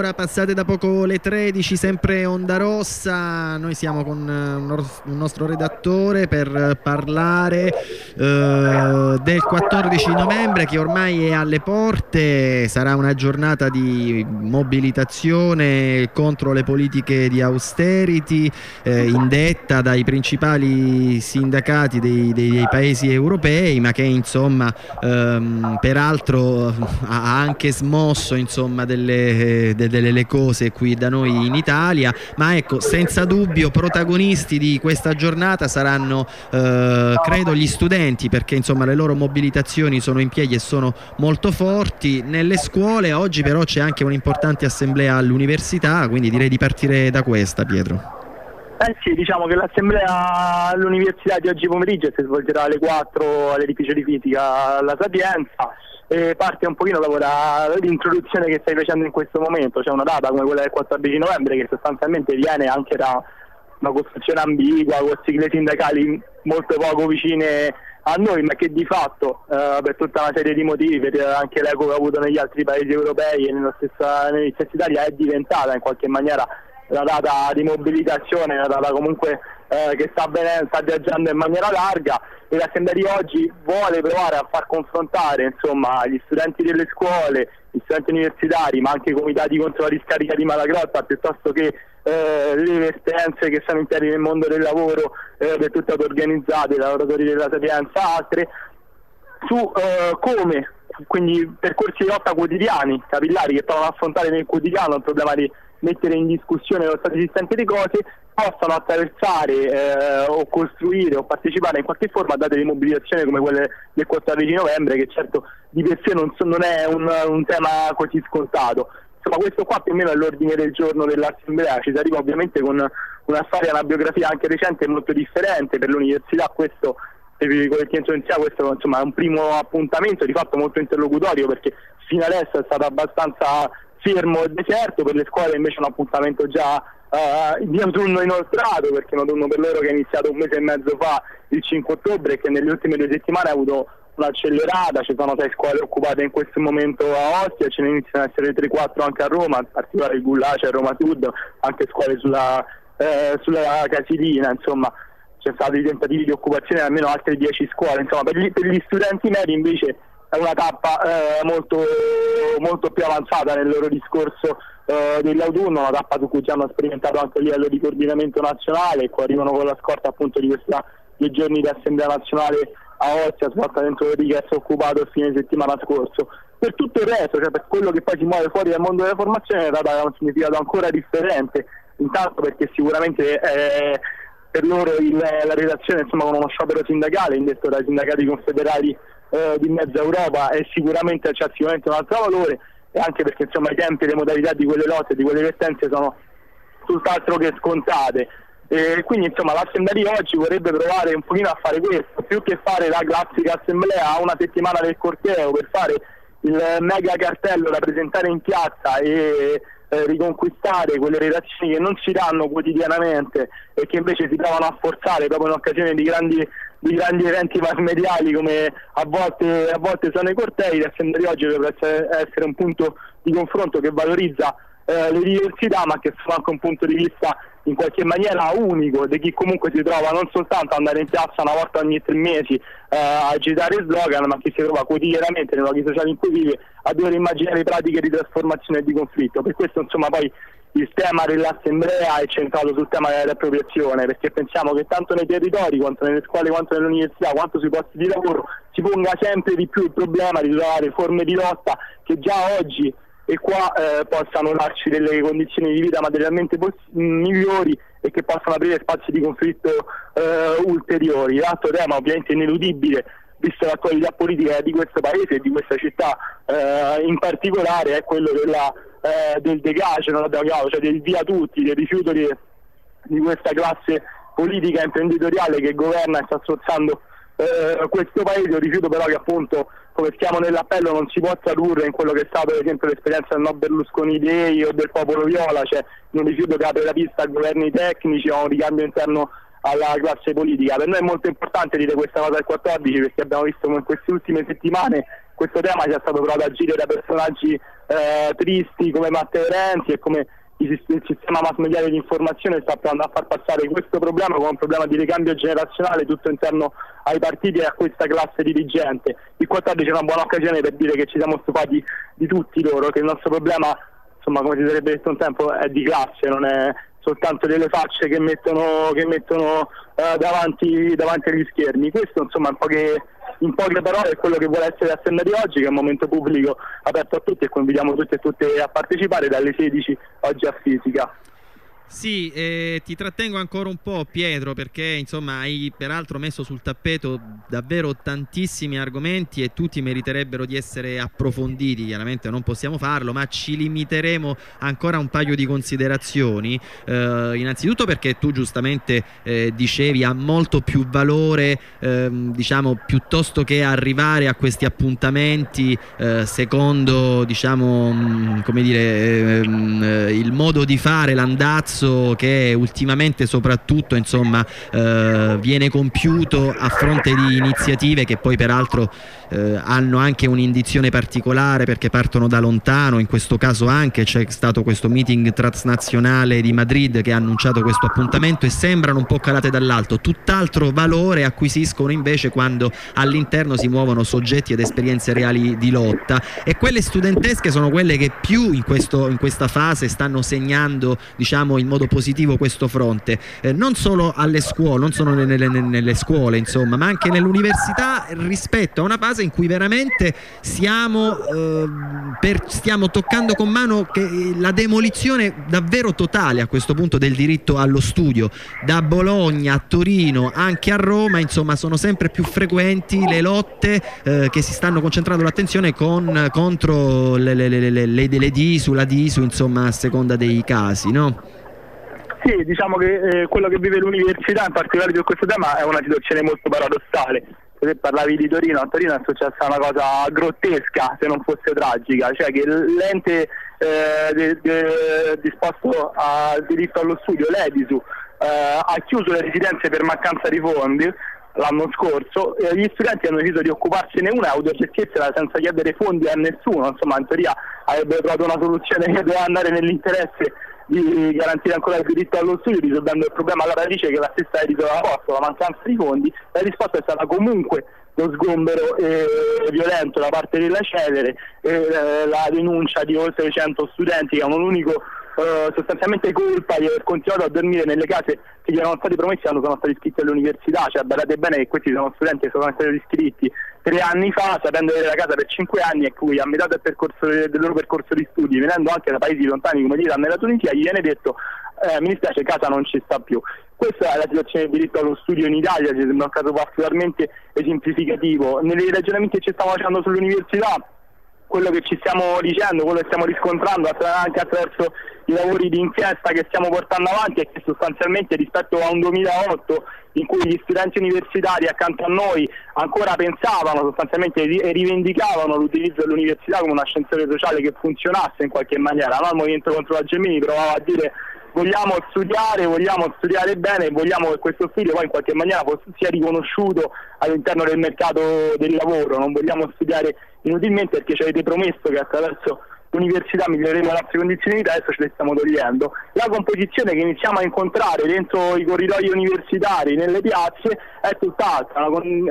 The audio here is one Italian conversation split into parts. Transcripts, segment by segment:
Ancora passate da poco le 13, sempre Onda Rossa. Noi siamo con un nostro redattore per parlare del 14 novembre che ormai è alle porte. Sarà una giornata di mobilitazione contro le politiche di austerity indetta dai principali sindacati dei paesi europei, ma che insomma peraltro ha anche smosso insomma delle cose qui da noi in Italia. Ma ecco, senza dubbio protagonisti di questa giornata saranno credo gli studenti, perché insomma le loro mobilitazioni sono in piedi e sono molto forti nelle scuole. Oggi però c'è anche un'importante assemblea all'università, quindi direi di partire da questa, Pietro. Sì, diciamo che l'assemblea all'università di oggi pomeriggio si svolgerà alle 4 all'edificio di fisica alla Sapienza, e parte un pochino l'introduzione che stai facendo in questo momento. C'è una data come quella del 14 novembre che sostanzialmente viene anche da una costruzione ambigua, con sigle sindacali molto poco vicine a noi, ma che di fatto per tutta una serie di motivi, per anche l'eco che ha avuto negli altri paesi europei e negli stessi Italia, è diventata in qualche maniera una data di mobilitazione, una data comunque che sta viaggiando in maniera larga. E l'assemblea di oggi vuole provare a far confrontare insomma gli studenti delle scuole, gli studenti universitari, ma anche i comitati contro la discarica di Malagrotta, piuttosto che le esperienze che sono interne nel mondo del lavoro, per tutte auto-organizzate, i lavoratori della Sapienza, altre, su come quindi percorsi di lotta quotidiani, capillari, che provano ad affrontare nel quotidiano il problema di mettere in discussione lo stato esistente di cose, possano attraversare o costruire o partecipare in qualche forma a date di mobilitazione come quelle del 14 novembre, che certo di per sé non è un tema così scontato. Insomma, questo qua più o meno è l'ordine del giorno dell'assemblea. Ci si arriva ovviamente con una storia, una biografia anche recente e molto differente per l'università. Questo questo insomma è un primo appuntamento di fatto molto interlocutorio, perché fino adesso è stato abbastanza fermo e deserto. Per le scuole invece è un appuntamento già di autunno inoltrato, perché un autunno per loro che è iniziato un mese e mezzo fa, il 5 ottobre, e che nelle ultime 2 settimane ha avuto un'accelerata. Ci sono 6 scuole occupate in questo momento a Ostia, ce ne iniziano ad essere 3-4 anche a Roma, in particolare il Gullace a Roma Sud, anche scuole sulla Casilina. Insomma, c'è stati i tentativi di occupazione di almeno altre 10 scuole. Insomma, per gli studenti medi invece è una tappa molto, molto più avanzata nel loro discorso dell'autunno, una tappa su cui già hanno sperimentato anche a livello di coordinamento nazionale, e poi arrivano con la scorta appunto di questa 2 giorni di assemblea nazionale a Ostia, dentro di che è occupato il fine settimana scorso. Per tutto il resto, cioè per quello che poi si muove fuori dal mondo della formazione, la data ha un significato ancora differente, intanto perché sicuramente per loro la relazione insomma con uno sciopero sindacale indetto dai sindacati confederali di mezza Europa è sicuramente un altro valore, e anche perché insomma i tempi e le modalità di quelle lotte e di quelle vertenze sono tutt'altro che scontate. E quindi insomma l'assemblea di oggi vorrebbe provare un pochino a fare questo, più che fare la classica assemblea a una settimana del corteo per fare il mega cartello da presentare in piazza e riconquistare quelle relazioni che non si danno quotidianamente e che invece si provano a forzare proprio in occasione di grandi eventi mass mediali come a volte sono i cortei. L'assemblea di oggi dovrebbe essere un punto di confronto che valorizza le diversità, ma che sono anche un punto di vista in qualche maniera unico di chi comunque si trova non soltanto ad andare in piazza una volta ogni 3 mesi a agitare slogan, ma chi si trova quotidianamente nei luoghi sociali in cui vive a dover immaginare pratiche di trasformazione e di conflitto. Per questo insomma poi il tema dell'assemblea è centrato sul tema della riappropriazione, perché pensiamo che tanto nei territori quanto nelle scuole quanto nell'università quanto sui posti di lavoro si ponga sempre di più il problema di trovare forme di lotta che già oggi e qua possano darci delle condizioni di vita materialmente migliori e che possano aprire spazi di conflitto ulteriori. L'altro tema ovviamente ineludibile, vista l'attualità politica di questo paese e di questa città in particolare, è quello del decageno, cioè del via tutti, del rifiuto di questa classe politica imprenditoriale che governa e sta strozzando questo paese. Un rifiuto però che appunto, come stiamo nell'appello, non si può tradurre in quello che è stato ad esempio l'esperienza del No Berlusconi Day o del Popolo Viola, cioè un rifiuto che apre la pista a governi tecnici o a un ricambio interno alla classe politica. Per noi è molto importante dire questa cosa del 14, perché abbiamo visto come in queste ultime settimane questo tema sia stato provato a agire da personaggi tristi come Matteo Renzi e come il sistema mass mediale di informazione sta provando a far passare questo problema come un problema di ricambio generazionale tutto interno ai partiti e a questa classe dirigente. Il 14 è una buona occasione per dire che ci siamo stufati di tutti loro, che il nostro problema, insomma, come si sarebbe detto un tempo, è di classe, non è soltanto delle facce che mettono davanti agli schermi. Questo, insomma, in poche parole è quello che vuole essere l'Assemblea di oggi, che è un momento pubblico aperto a tutti e invitiamo tutti e tutte a partecipare dalle 16 oggi a Fisica. Sì, ti trattengo ancora un po', Pietro, perché insomma hai peraltro messo sul tappeto davvero tantissimi argomenti e tutti meriterebbero di essere approfonditi. Chiaramente non possiamo farlo, ma ci limiteremo ancora a un paio di considerazioni. Innanzitutto perché tu giustamente dicevi ha molto più valore, diciamo, piuttosto che arrivare a questi appuntamenti secondo, diciamo, come dire, il modo di fare, l'andazzo che ultimamente soprattutto, insomma, viene compiuto a fronte di iniziative che poi peraltro hanno anche un'indizione particolare perché partono da lontano. In questo caso anche c'è stato questo meeting transnazionale di Madrid che ha annunciato questo appuntamento e sembrano un po' calate dall'alto. Tutt'altro valore acquisiscono invece quando all'interno si muovono soggetti ed esperienze reali di lotta, e quelle studentesche sono quelle che più in questa fase stanno segnando, diciamo, in modo positivo questo fronte, non solo alle scuole, non solo nelle scuole, insomma, ma anche nell'università, rispetto a una fase in cui veramente stiamo toccando con mano la demolizione davvero totale a questo punto del diritto allo studio. Da Bologna a Torino, anche a Roma, insomma, sono sempre più frequenti le lotte che si stanno concentrando l'attenzione contro le DISU, la DISU, insomma, a seconda dei casi, no? Sì, diciamo che quello che vive l'università, in particolare su questo tema, è una situazione molto paradossale. Se parlavi di Torino, a Torino è successa una cosa grottesca, se non fosse tragica, cioè che l'ente disposto al diritto allo studio, l'EDISU, ha chiuso le residenze per mancanza di fondi l'anno scorso, e gli studenti hanno deciso di occuparsene una e autogestirsela senza chiedere fondi a nessuno. Insomma, in teoria avrebbe trovato una soluzione che doveva andare nell'interesse di garantire ancora il diritto allo studio, risolvendo il problema alla radice che la stessa edito aveva posto, la mancanza di fondi. La risposta è stata comunque lo sgombero violento da parte della Celere, la denuncia di oltre 100 studenti che hanno un unico sostanzialmente colpa di aver continuato a dormire nelle case che gli erano stati promessi quando sono stati iscritti all'università. Cioè, badate bene che questi sono studenti che sono stati iscritti 3 anni fa, sapendo di avere la casa per 5 anni, e cui a metà del loro percorso di studi, venendo anche da paesi lontani come l'Iran e la Tunisia, gli viene detto mi dispiace, casa non ci sta più. Questa è la situazione del diritto allo studio in Italia, ci sembra un caso particolarmente esemplificativo. Nei ragionamenti che ci stiamo facendo sull'università, quello che ci stiamo dicendo, quello che stiamo riscontrando anche attraverso i lavori di inchiesta che stiamo portando avanti, è che sostanzialmente rispetto a un 2008 in cui gli studenti universitari accanto a noi ancora pensavano sostanzialmente e rivendicavano l'utilizzo dell'università come un ascensore sociale che funzionasse in qualche maniera, no? Il Movimento contro la Gelmini provava a dire vogliamo studiare bene, vogliamo che questo studio poi in qualche maniera sia riconosciuto all'interno del mercato del lavoro, non vogliamo studiare inutilmente perché ci avete promesso che attraverso l'università miglioreremo le nostre condizioni di vita, adesso ce le stiamo togliendo. La composizione che iniziamo a incontrare dentro i corridoi universitari, nelle piazze, è tutt'altra,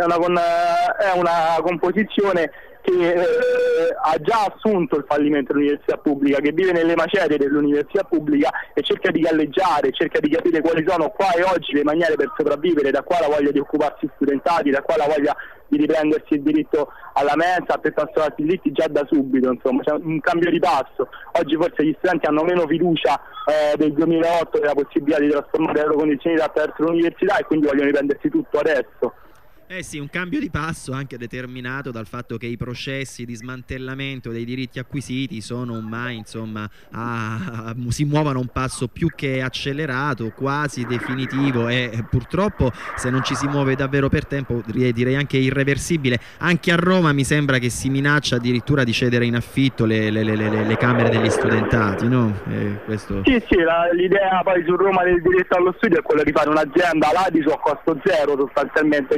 è una composizione che ha già assunto il fallimento dell'università pubblica, che vive nelle macerie dell'università pubblica e cerca di galleggiare, cerca di capire quali sono qua e oggi le maniere per sopravvivere, da qua la voglia di occuparsi studentati, da qua la voglia di riprendersi il diritto alla mensa, piuttosto che altri diritti già da subito. Insomma, c'è un cambio di passo. Oggi forse gli studenti hanno meno fiducia del 2008 nella possibilità di trasformare le loro condizioni attraverso l'università e quindi vogliono riprendersi tutto adesso. Eh sì, un cambio di passo anche determinato dal fatto che i processi di smantellamento dei diritti acquisiti sono ormai, insomma, si muovono a un passo più che accelerato, quasi definitivo, e purtroppo se non ci si muove davvero per tempo direi anche irreversibile. Anche a Roma mi sembra che si minaccia addirittura di cedere in affitto le camere degli studentati, no? Questo... Sì, l'idea poi su Roma del diritto allo studio è quella di fare un'azienda all'Adiso a costo zero sostanzialmente, che attraverso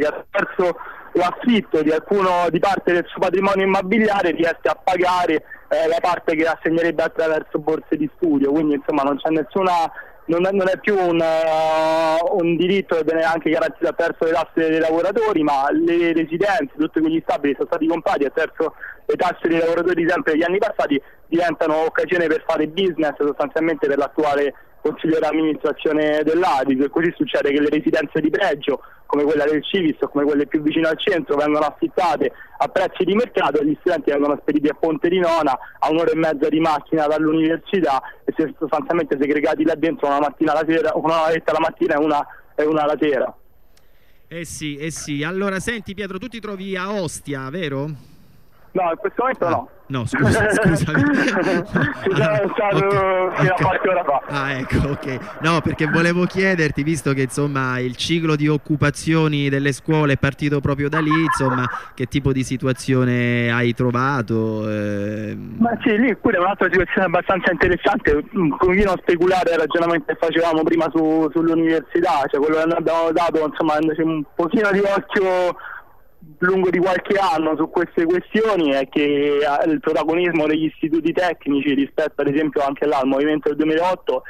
attraverso l'affitto di parte del suo patrimonio immobiliare riesce a pagare la parte che assegnerebbe attraverso borse di studio, quindi insomma non c'è non è più un diritto che viene anche garantito attraverso le tasse dei lavoratori, ma le residenze, tutti quegli stabili sono stati comprati attraverso le tasse dei lavoratori sempre degli anni passati, diventano occasione per fare business sostanzialmente per l'attuale consiglio di amministrazione dell'Avis, e così succede che le residenze di pregio come quella del Civis o come quelle più vicine al centro vengono affittate a prezzi di mercato e gli studenti vengono spediti a Ponte di Nona a un'ora e mezza di macchina dall'università e sostanzialmente segregati là dentro una mattina alla sera, una oretta la mattina e una la sera. Eh sì. Allora senti Pietro, tu ti trovi a Ostia, vero? No, in questo momento no. No, scusami. Ci sono stato fino a qualche ora fa. Ah, ecco, ok. No, perché volevo chiederti, visto che insomma il ciclo di occupazioni delle scuole è partito proprio da lì, insomma, che tipo di situazione hai trovato? Ma sì, lì pure è un'altra situazione abbastanza interessante, continuo a speculare il ragionamento che facevamo prima sull'università, cioè quello che noi abbiamo dato, insomma, un pochino di occhio lungo di qualche anno su queste questioni è che il protagonismo degli istituti tecnici rispetto ad esempio anche là al movimento del 2008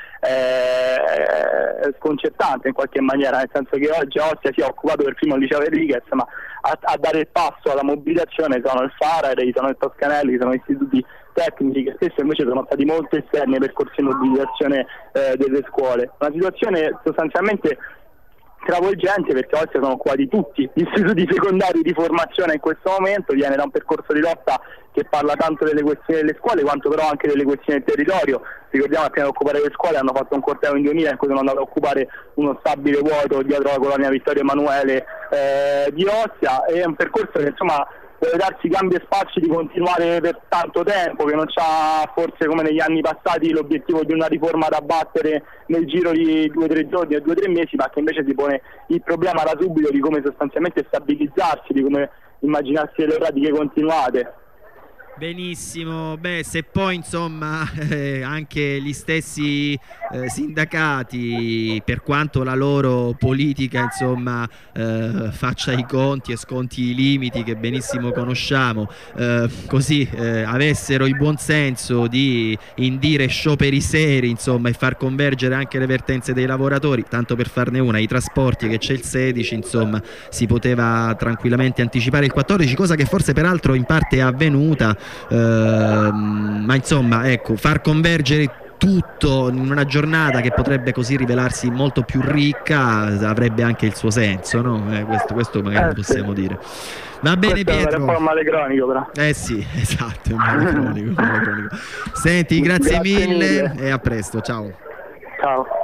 è sconcertante in qualche maniera, nel senso che oggi Ostia si è occupato per primo il liceo Enriquez, ma a dare il passo alla mobilitazione sono il Faraday, sono il Toscanelli, sono istituti tecnici che spesso invece sono stati molto esterni ai percorsi di mobilitazione delle scuole. Una situazione sostanzialmente travolgente, perché oggi sono occupati tutti gli istituti secondari di formazione in questo momento, viene da un percorso di lotta che parla tanto delle questioni delle scuole quanto però anche delle questioni del territorio. Ricordiamo che prima di occupare le scuole hanno fatto un corteo in 2000 in cui sono andato a occupare uno stabile vuoto dietro la colonia Vittorio Emanuele di Ostia, è un percorso che insomma deve darsi gambe e spazio di continuare per tanto tempo, che non c'ha forse come negli anni passati l'obiettivo di una riforma da battere nel giro di 2-3 giorni o 2-3 mesi, ma che invece si pone il problema da subito di come sostanzialmente stabilizzarsi, di come immaginarsi delle pratiche continuate. Benissimo, beh, se poi insomma anche gli stessi sindacati, per quanto la loro politica insomma faccia i conti e sconti i limiti che benissimo conosciamo, così avessero il buon senso di indire scioperi seri insomma e far convergere anche le vertenze dei lavoratori, tanto per farne una, i trasporti, che c'è il 16 insomma si poteva tranquillamente anticipare il 14, cosa che forse peraltro in parte è avvenuta. Ma insomma ecco, far convergere tutto in una giornata che potrebbe così rivelarsi molto più ricca avrebbe anche il suo senso, no? Questo magari lo possiamo dire. Va bene Pietro. È un po' un male cronico però. Sì, esatto, è un male cronico. Senti, grazie mille e a presto, ciao. Ciao.